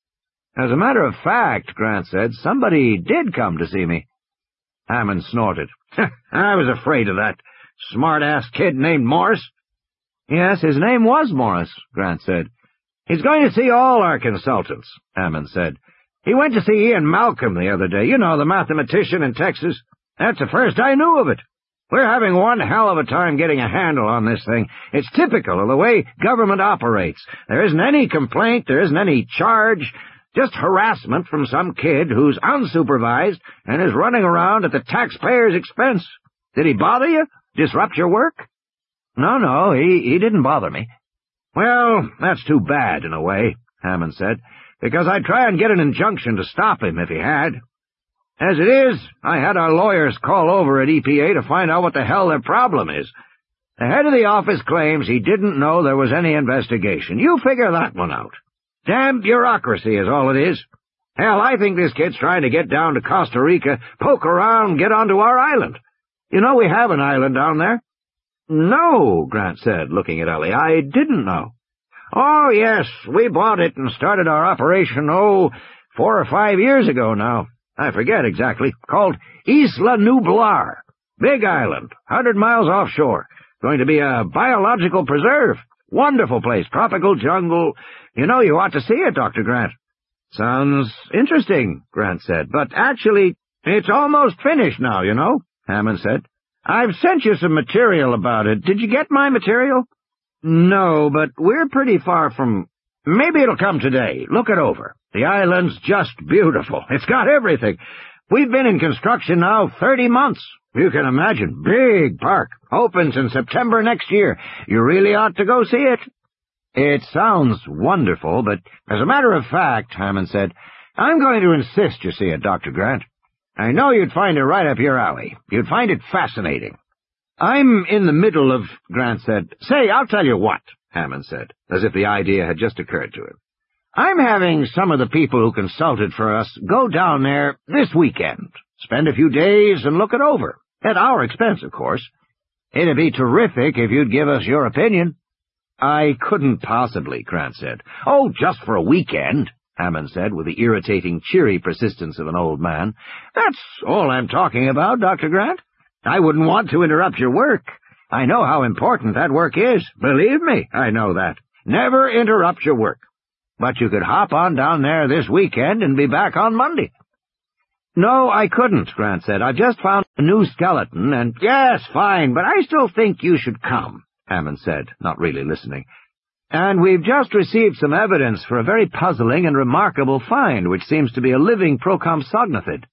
"As a matter of fact," Grant said, "somebody did come to see me." Hammond snorted. "I was afraid of that smart-ass kid named Morris." "Yes, his name was Morris," Grant said. "He's going to see all our consultants," Hammond said. "He went to see Ian Malcolm the other day, you know, the mathematician in Texas. That's the first I knew of it. We're having one hell of a time getting a handle on this thing. It's typical of the way government operates. There isn't any complaint, there isn't any charge, just harassment from some kid who's unsupervised and is running around at the taxpayer's expense. Did he bother you? Disrupt your work?" "No, no, he, he didn't bother me." "Well, that's too bad, in a way," Hammond said, "because I'd try and get an injunction to stop him if he had. As it is, I had our lawyers call over at E P A to find out what the hell their problem is. The head of the office claims he didn't know there was any investigation. You figure that one out. Damn bureaucracy is all it is. Hell, I think this kid's trying to get down to Costa Rica, poke around, get onto our island. You know we have an island down there?" "No," Grant said, looking at Ellie. "I didn't know." "Oh, yes, we bought it and started our operation, oh, four or five years ago now. I forget exactly. Called Isla Nublar. Big island, hundred miles offshore. Going to be a biological preserve. Wonderful place, tropical jungle. You know, you ought to see it, Doctor Grant." "Sounds interesting," Grant said, "but actually, it's almost finished now, you know," Hammond said. "I've sent you some material about it. Did you get my material?" "No, but we're pretty far from—" "Maybe it'll come today. Look it over. The island's just beautiful. It's got everything. We've been in construction now thirty months. You can imagine. Big park. Opens in September next year. You really ought to go see it." "It sounds wonderful, but as a matter of fact," Hammond said, "I'm going to insist you see it, Doctor Grant. I know you'd find it right up your alley. You'd find it fascinating." "I'm in the middle of—" Grant said. "Say, I'll tell you what," Hammond said, as if the idea had just occurred to him. "I'm having some of the people who consulted for us go down there this weekend, spend a few days and look it over. At our expense, of course. It'd be terrific if you'd give us your opinion." "I couldn't possibly," Grant said. "Oh, just for a weekend," Hammond said, with the irritating, cheery persistence of an old man. "That's all I'm talking about, Doctor Grant. I wouldn't want to interrupt your work. I know how important that work is. Believe me, I know that. Never interrupt your work. But you could hop on down there this weekend and be back on Monday. No, I couldn't, Grant said. I just found a new skeleton and— Yes, fine, but I still think you should come, Hammond said, not really listening. And we've just received some evidence for a very puzzling and remarkable find, which seems to be a living Procompsognathed.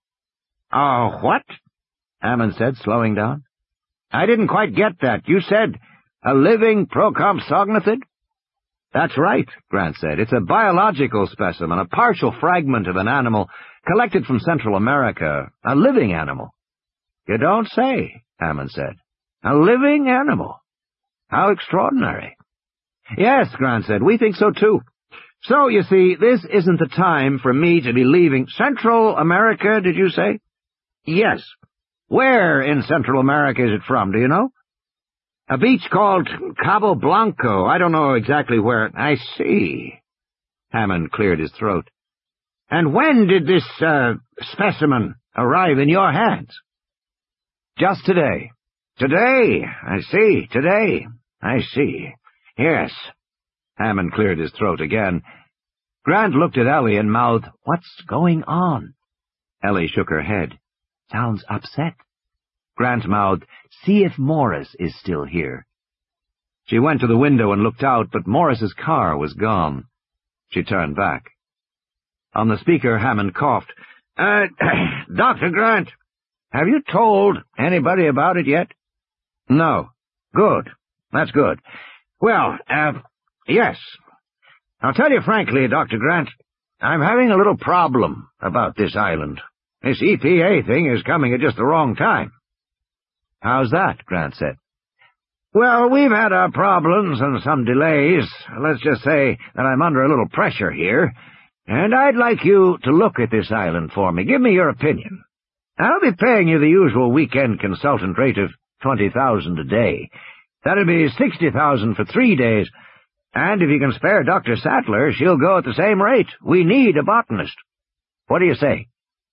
Oh, what? Hammond said, slowing down. I didn't quite get that. You said a living Procompsognathed? That's right, Grant said. It's a biological specimen, a partial fragment of an animal collected from Central America, a living animal. You don't say, Hammond said. A living animal? How extraordinary. Yes, Grant said, we think so too. So, you see, this isn't the time for me to be leaving— Central America, did you say? Yes. Where in Central America is it from, do you know? A beach called Cabo Blanco. I don't know exactly where— I see. Hammond cleared his throat. And when did this, uh, specimen arrive in your hands? Just today. Today? I see. Today. I see. Yes. Hammond cleared his throat again. Grant looked at Ellie and mouthed, "What's going on?" Ellie shook her head. "Sounds upset." Grant mouthed, "See if Morris is still here." She went to the window and looked out, but Morris's car was gone. She turned back. On the speaker, Hammond coughed. Uh, Doctor Grant, have you told anybody about it yet? No. Good. That's good. Well, uh, yes. I'll tell you frankly, Doctor Grant, I'm having a little problem about this island. This E P A thing is coming at just the wrong time. How's that? Grant said. Well, we've had our problems and some delays. Let's just say that I'm under a little pressure here, and I'd like you to look at this island for me. Give me your opinion. I'll be paying you the usual weekend consultant rate of twenty thousand a day. That'd be sixty thousand for three days. And if you can spare Doctor Sattler, she'll go at the same rate. We need a botanist. What do you say?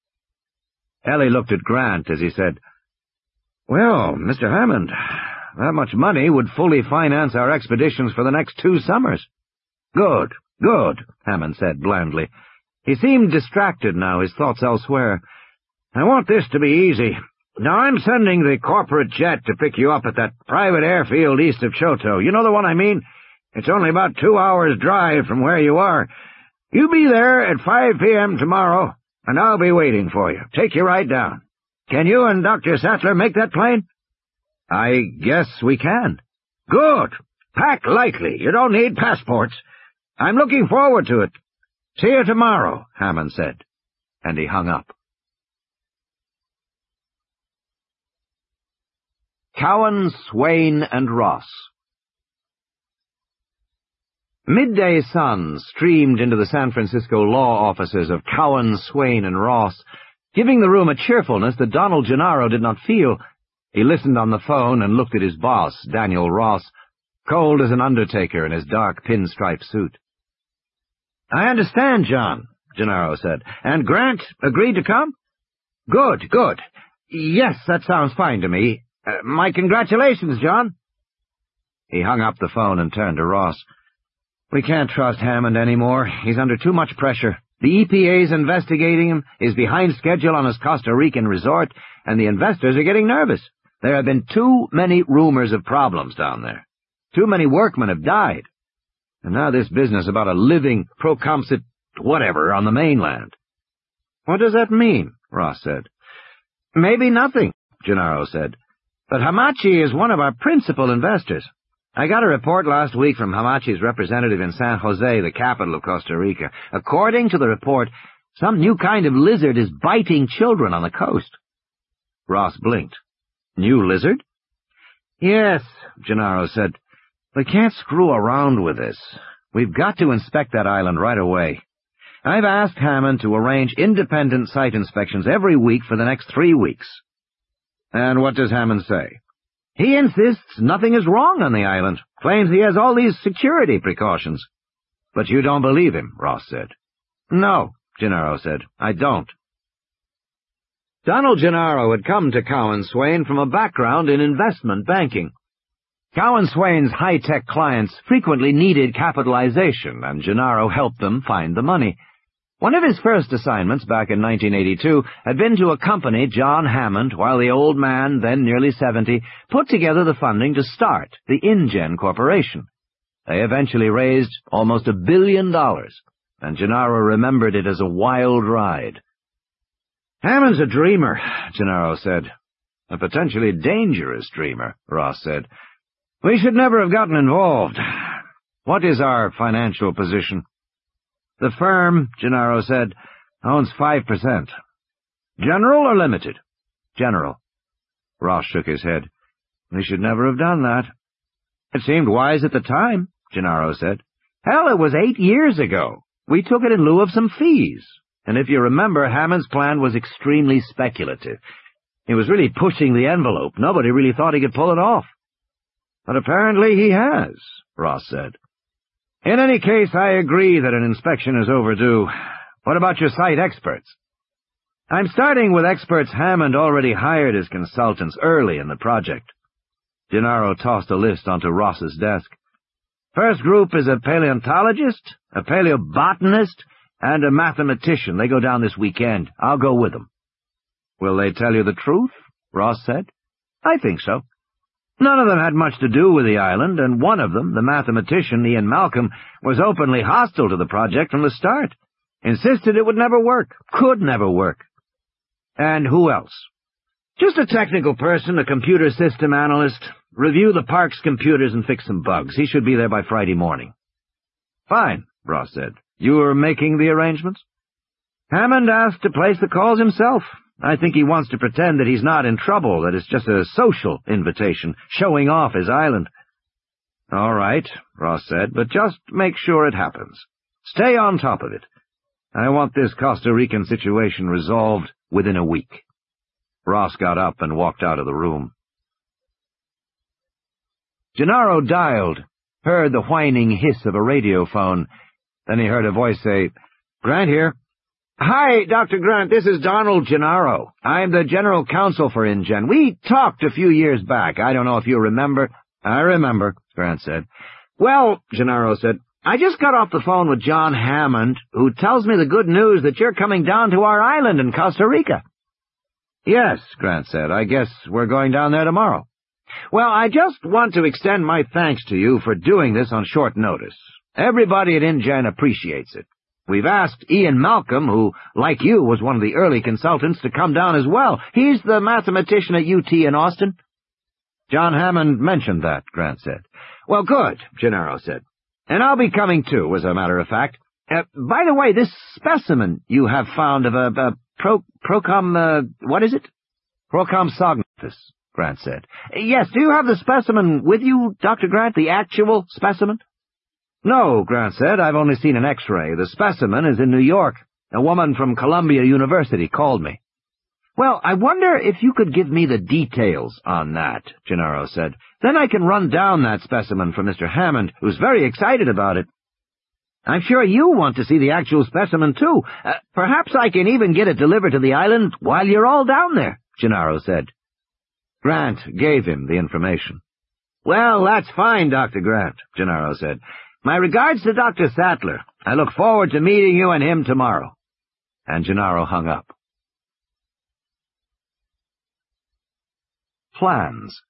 Ellie looked at Grant as he said, "Well, Mister Hammond, that much money would fully finance our expeditions for the next two summers." "Good, good," Hammond said blandly. He seemed distracted now, his thoughts elsewhere. "I want this to be easy. Now, I'm sending the corporate jet to pick you up at that private airfield east of Choto. You know the one I mean? It's only about two hours' drive from where you are. You be there at five p.m. tomorrow, and I'll be waiting for you. Take you right down. Can you and Doctor Sattler make that plane?" "I guess we can." "Good. Pack lightly. You don't need passports. I'm looking forward to it. See you tomorrow," Hammond said, and he hung up. Cowan, Swain, and Ross. Midday sun streamed into the San Francisco law offices of Cowan, Swain, and Ross, giving the room a cheerfulness that Donald Gennaro did not feel. He listened on the phone and looked at his boss, Daniel Ross, cold as an undertaker in his dark pinstripe suit. "I understand, John," Gennaro said. "And Grant agreed to come?" "Good, good. Yes, that sounds fine to me. Uh, my congratulations, John." He hung up the phone and turned to Ross. "We can't trust Hammond anymore. He's under too much pressure. The E P A's investigating him, is behind schedule on his Costa Rican resort, and the investors are getting nervous. There have been too many rumors of problems down there. Too many workmen have died. And now this business about a living Procompsit whatever on the mainland." "What does that mean?" Ross said. "Maybe nothing," Gennaro said. "But Hamachi is one of our principal investors. I got a report last week from Hamachi's representative in San Jose, the capital of Costa Rica. According to the report, some new kind of lizard is biting children on the coast." Ross blinked. "New lizard?" "Yes," Gennaro said. "We can't screw around with this. We've got to inspect that island right away. I've asked Hammond to arrange independent site inspections every week for the next three weeks. "And what does Hammond say?" "He insists nothing is wrong on the island, claims he has all these security precautions." "But you don't believe him," Ross said. "No," Gennaro said. "I don't." Donald Gennaro had come to Cowan Swain from a background in investment banking. Cowan Swain's high-tech clients frequently needed capitalization, and Gennaro helped them find the money. One of his first assignments back in nineteen eighty-two had been to accompany John Hammond while the old man, then nearly seventy, put together the funding to start the InGen Corporation. They eventually raised almost a billion dollars, and Gennaro remembered it as a wild ride. "Hammond's a dreamer," Gennaro said. "A potentially dangerous dreamer," Ross said. "We should never have gotten involved. What is our financial position?" "The firm," Gennaro said, "owns five percent. General or limited?" "General." Ross shook his head. "We should never have done that." "It seemed wise at the time," Gennaro said. "Hell, it was eight years ago. We took it in lieu of some fees. And if you remember, Hammond's plan was extremely speculative. He was really pushing the envelope. Nobody really thought he could pull it off." "But apparently he has," Ross said. "In any case, I agree that an inspection is overdue. What about your site experts?" "I'm starting with experts Hammond already hired as consultants early in the project." Gennaro tossed a list onto Ross's desk. "First group is a paleontologist, a paleobotanist, and a mathematician. They go down this weekend. I'll go with them." "Will they tell you the truth?" Ross said. "I think so. None of them had much to do with the island, and one of them, the mathematician, Ian Malcolm, was openly hostile to the project from the start. Insisted it would never work, could never work." "And who else?" "Just a technical person, a computer system analyst. Review the park's computers and fix some bugs. He should be there by Friday morning." "Fine," Ross said. "You were making the arrangements?" "Hammond asked to place the calls himself. I think he wants to pretend that he's not in trouble, that it's just a social invitation, showing off his island." "All right," Ross said, "but just make sure it happens. Stay on top of it. I want this Costa Rican situation resolved within a week." Ross got up and walked out of the room. Gennaro dialed, heard the whining hiss of a radio phone. Then he heard a voice say, "Grant here." "Hi, Doctor Grant, this is Donald Gennaro. I'm the general counsel for InGen. We talked a few years back. I don't know if you remember." "I remember," Grant said. "Well," Gennaro said, "I just got off the phone with John Hammond, who tells me the good news that you're coming down to our island in Costa Rica." "Yes," Grant said, "I guess we're going down there tomorrow." "Well, I just want to extend my thanks to you for doing this on short notice. Everybody at InGen appreciates it. We've asked Ian Malcolm, who, like you, was one of the early consultants, to come down as well. He's the mathematician at U T in Austin." "John Hammond mentioned that," Grant said. "Well, good," Gennaro said. "And I'll be coming too, as a matter of fact. Uh, by the way, this specimen you have found of a, a pro, procom, uh, what is it?" "Procompsognathus," Grant said. "Yes, do you have the specimen with you, Doctor Grant, the actual specimen?" "No," Grant said. "I've only seen an X-ray. The specimen is in New York. A woman from Columbia University called me." "Well, I wonder if you could give me the details on that," Gennaro said. "Then I can run down that specimen for Mister Hammond, who's very excited about it." "I'm sure you want to see the actual specimen, too. Uh, perhaps I can even get it delivered to the island while you're all down there," Gennaro said. Grant gave him the information. "Well, that's fine, Doctor Grant," Gennaro said. "My regards to Doctor Sattler. I look forward to meeting you and him tomorrow." And Gennaro hung up. Plans.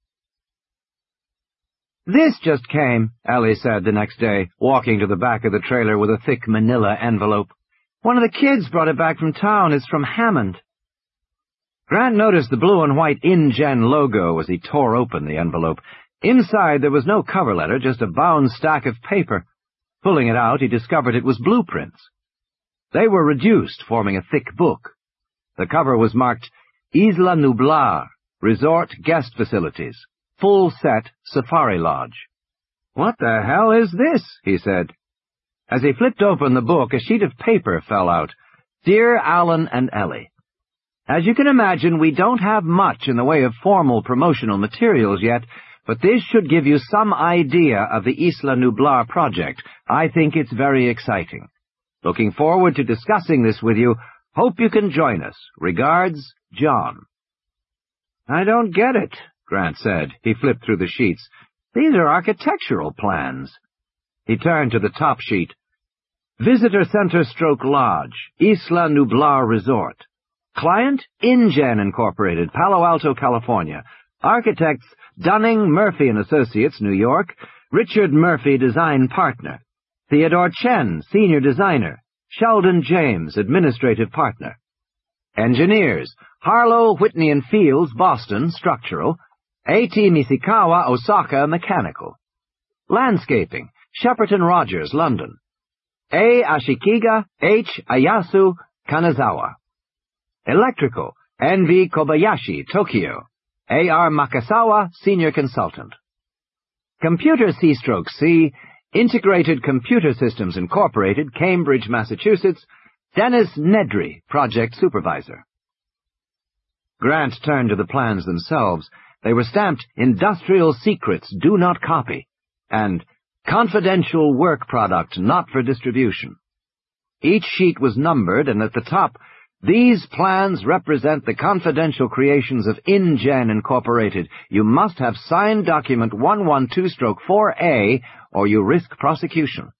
"This just came," Ellie said the next day, walking to the back of the trailer with a thick manila envelope. "One of the kids brought it back from town. It's from Hammond." Grant noticed the blue and white InGen logo as he tore open the envelope. Inside there was no cover letter, just a bound stack of paper. Pulling it out, he discovered it was blueprints. They were reduced, forming a thick book. The cover was marked Isla Nublar, Resort Guest Facilities, Full Set Safari Lodge. "What the hell is this?" he said. As he flipped open the book, a sheet of paper fell out. "Dear Alan and Ellie, as you can imagine, we don't have much in the way of formal promotional materials yet, but this should give you some idea of the Isla Nublar project. I think it's very exciting. Looking forward to discussing this with you. Hope you can join us. Regards, John. "I don't get it," Grant said. He flipped through the sheets. "These are architectural plans." He turned to the top sheet. Visitor Center Stroke Lodge, Isla Nublar Resort. Client, InGen Incorporated, Palo Alto, California. Architects, Dunning, Murphy and Associates, New York. Richard Murphy, design partner. Theodore Chen, senior designer. Sheldon James, administrative partner. Engineers, Harlow, Whitney and Fields, Boston, structural. A T Mishikawa, Osaka, mechanical. Landscaping, Shepperton Rogers, London. A. Ashikiga, H. Ayasu, Kanazawa. Electrical, N V Kobayashi, Tokyo. A R Makasawa, senior consultant. Computer C-stroke C, Integrated Computer Systems Incorporated, Cambridge, Massachusetts. Dennis Nedry, project supervisor. Grant turned to the plans themselves. They were stamped Industrial Secrets, Do Not Copy, and Confidential Work Product, Not for Distribution. Each sheet was numbered, and at the top, "These plans represent the confidential creations of InGen Incorporated. You must have signed document one one two four A, or you risk prosecution."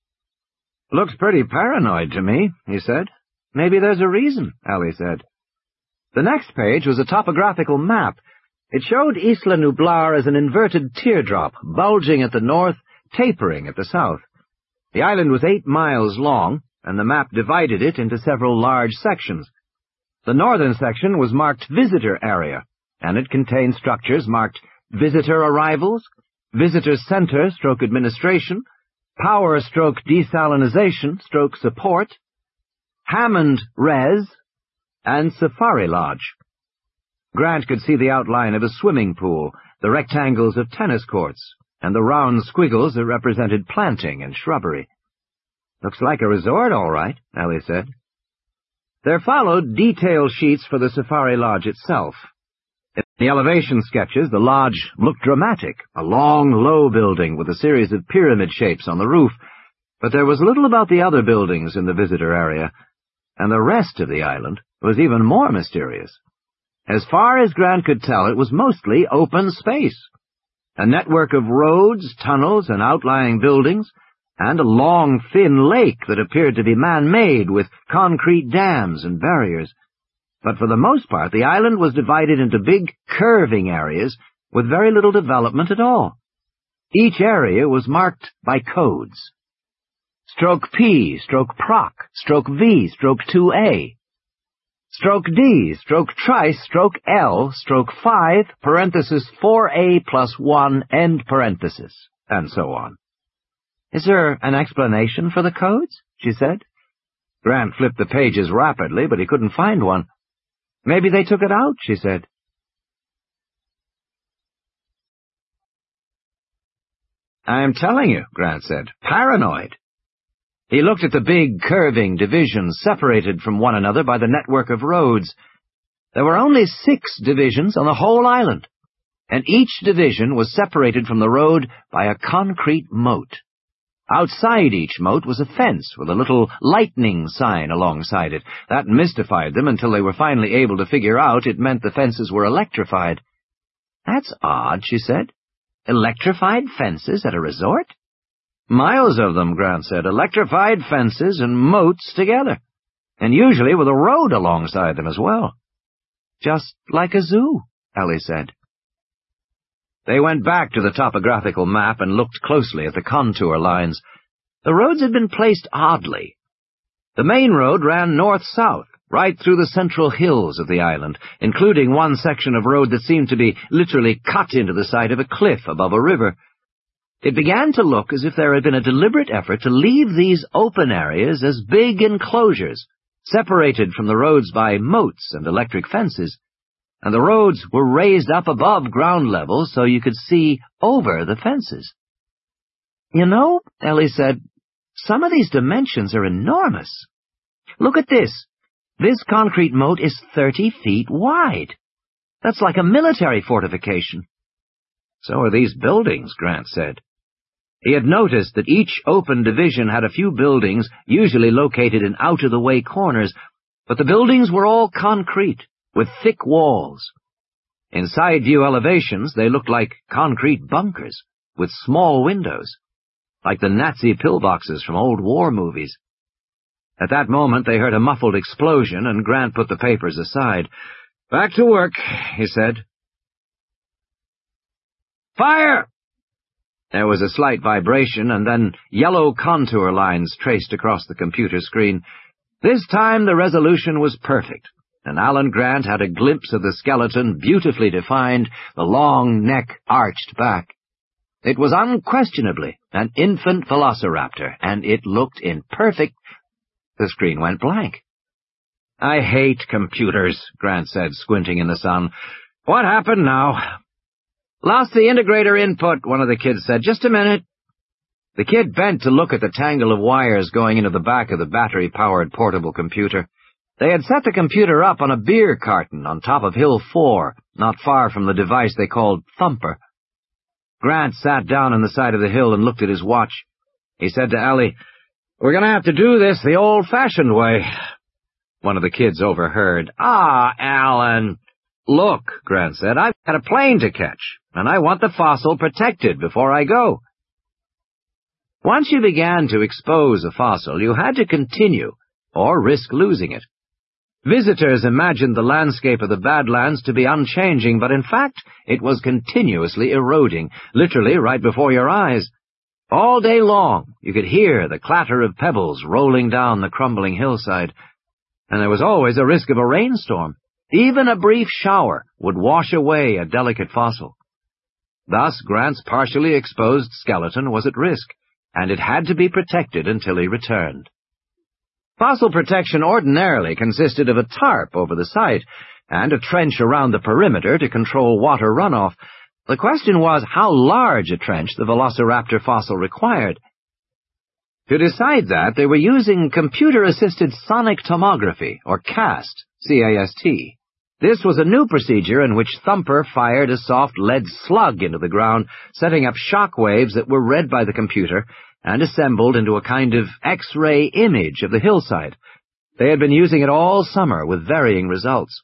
"Looks pretty paranoid to me," he said. "Maybe there's a reason," Ellie said. The next page was a topographical map. It showed Isla Nublar as an inverted teardrop, bulging at the north, tapering at the south. The island was eight miles long, and the map divided it into several large sections. The northern section was marked Visitor Area, and it contained structures marked Visitor Arrivals, Visitor Center Stroke Administration, Power Stroke Desalinization Stroke Support, Hammond Res, and Safari Lodge. Grant could see the outline of a swimming pool, the rectangles of tennis courts, and the round squiggles that represented planting and shrubbery. "Looks like a resort, all right," Ellie said. There followed detail sheets for the Safari Lodge itself. In the elevation sketches, the lodge looked dramatic, a long, low building with a series of pyramid shapes on the roof, but there was little about the other buildings in the visitor area, and the rest of the island was even more mysterious. As far as Grant could tell, it was mostly open space, a network of roads, tunnels, and outlying buildings, and a long, thin lake that appeared to be man-made with concrete dams and barriers. But for the most part, the island was divided into big, curving areas with very little development at all. Each area was marked by codes. Stroke P, stroke Proc, stroke V, stroke two A. Stroke D, stroke Trice, stroke L, stroke five, parenthesis four A plus one, end parenthesis, and so on. "Is there an explanation for the codes?" she said. Grant flipped the pages rapidly, but he couldn't find one. "Maybe they took it out," she said. "I'm telling you," Grant said, "paranoid." He looked at the big, curving divisions separated from one another by the network of roads. There were only six divisions on the whole island, and each division was separated from the road by a concrete moat. Outside each moat was a fence with a little lightning sign alongside it. That mystified them until they were finally able to figure out it meant the fences were electrified. "That's odd," she said. "Electrified fences at a resort?" "Miles of them," Grant said. "Electrified fences and moats together, and usually with a road alongside them as well." "Just like a zoo," Ellie said. They went back to the topographical map and looked closely at the contour lines. The roads had been placed oddly. The main road ran north-south, right through the central hills of the island, including one section of road that seemed to be literally cut into the side of a cliff above a river. It began to look as if there had been a deliberate effort to leave these open areas as big enclosures, separated from the roads by moats and electric fences, and the roads were raised up above ground level so you could see over the fences. "You know," Ellie said, "some of these dimensions are enormous. Look at this. This concrete moat is thirty feet wide. That's like a military fortification." "So are these buildings," Grant said. He had noticed that each open division had a few buildings, usually located in out-of-the-way corners, but the buildings were all concrete, with thick walls. In side-view elevations, they looked like concrete bunkers, with small windows, like the Nazi pillboxes from old war movies. At that moment, they heard a muffled explosion, and Grant put the papers aside. "Back to work," he said. "Fire!" There was a slight vibration, and then yellow contour lines traced across the computer screen. This time the resolution was perfect, and Alan Grant had a glimpse of the skeleton, beautifully defined, the long neck arched back. It was unquestionably an infant velociraptor, and it looked in perfect... The screen went blank. "I hate computers," Grant said, squinting in the sun. "What happened now?" "Lost the integrator input," one of the kids said. "Just a minute." The kid bent to look at the tangle of wires going into the back of the battery-powered portable computer. They had set the computer up on a beer carton on top of Hill four, not far from the device they called Thumper. Grant sat down on the side of the hill and looked at his watch. He said to Allie, "We're going to have to do this the old-fashioned way." One of the kids overheard. "Ah, Alan." "Look," Grant said, "I've got a plane to catch, and I want the fossil protected before I go." Once you began to expose a fossil, you had to continue, or risk losing it. Visitors imagined the landscape of the Badlands to be unchanging, but in fact it was continuously eroding, literally right before your eyes. All day long you could hear the clatter of pebbles rolling down the crumbling hillside, and there was always a risk of a rainstorm. Even a brief shower would wash away a delicate fossil. Thus Grant's partially exposed skeleton was at risk, and it had to be protected until he returned. Fossil protection ordinarily consisted of a tarp over the site and a trench around the perimeter to control water runoff. The question was how large a trench the velociraptor fossil required. To decide that, they were using computer-assisted sonic tomography, or CAST, C A S T. This was a new procedure in which Thumper fired a soft lead slug into the ground, setting up shock waves that were read by the computer and assembled into a kind of X-ray image of the hillside. They had been using it all summer with varying results.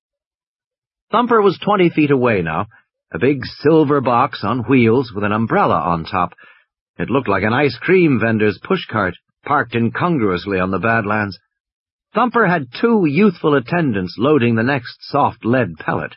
Thumper was twenty feet away now, a big silver box on wheels with an umbrella on top. It looked like an ice cream vendor's pushcart, parked incongruously on the Badlands. Thumper had two youthful attendants loading the next soft lead pellet.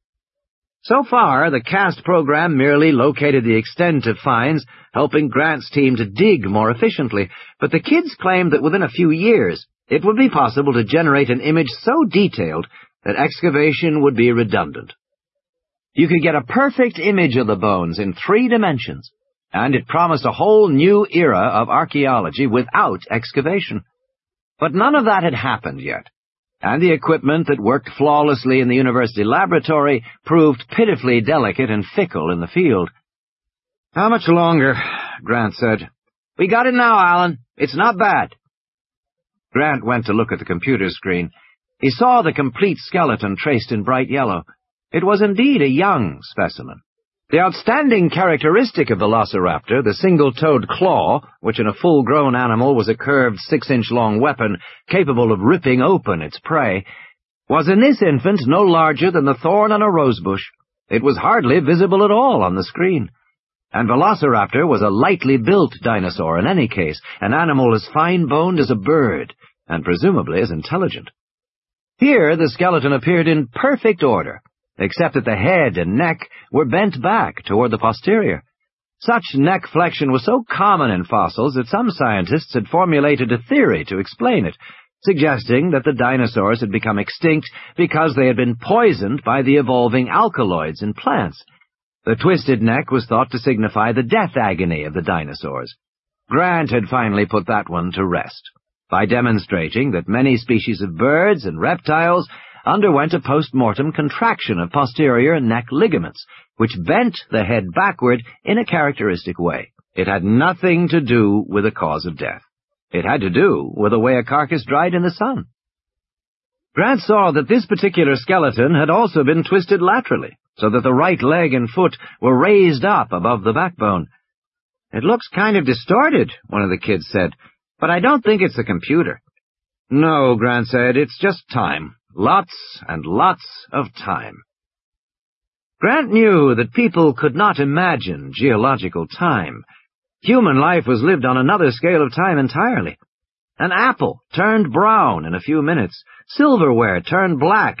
So far, the CAST program merely located the extent of finds, helping Grant's team to dig more efficiently, but the kids claimed that within a few years it would be possible to generate an image so detailed that excavation would be redundant. You could get a perfect image of the bones in three dimensions, and it promised a whole new era of archaeology without excavation. But none of that had happened yet, and the equipment that worked flawlessly in the university laboratory proved pitifully delicate and fickle in the field. "How much longer?" Grant said. "We got it now, Alan. It's not bad." Grant went to look at the computer screen. He saw the complete skeleton traced in bright yellow. It was indeed a young specimen. The outstanding characteristic of Velociraptor, the single-toed claw, which in a full-grown animal was a curved six-inch-long weapon capable of ripping open its prey, was in this infant no larger than the thorn on a rosebush. It was hardly visible at all on the screen. And Velociraptor was a lightly built dinosaur in any case, an animal as fine-boned as a bird, and presumably as intelligent. Here the skeleton appeared in perfect order, except that the head and neck were bent back toward the posterior. Such neck flexion was so common in fossils that some scientists had formulated a theory to explain it, suggesting that the dinosaurs had become extinct because they had been poisoned by the evolving alkaloids in plants. The twisted neck was thought to signify the death agony of the dinosaurs. Grant had finally put that one to rest, by demonstrating that many species of birds and reptiles underwent a post-mortem contraction of posterior neck ligaments, which bent the head backward in a characteristic way. It had nothing to do with the cause of death. It had to do with the way a carcass dried in the sun. Grant saw that this particular skeleton had also been twisted laterally, so that the right leg and foot were raised up above the backbone. "It looks kind of distorted," one of the kids said, "but I don't think it's the computer." "No," Grant said, "it's just time. Lots and lots of time. Grant knew that people could not imagine geological time. Human life was lived on another scale of time entirely. An apple turned brown in a few minutes. Silverware turned black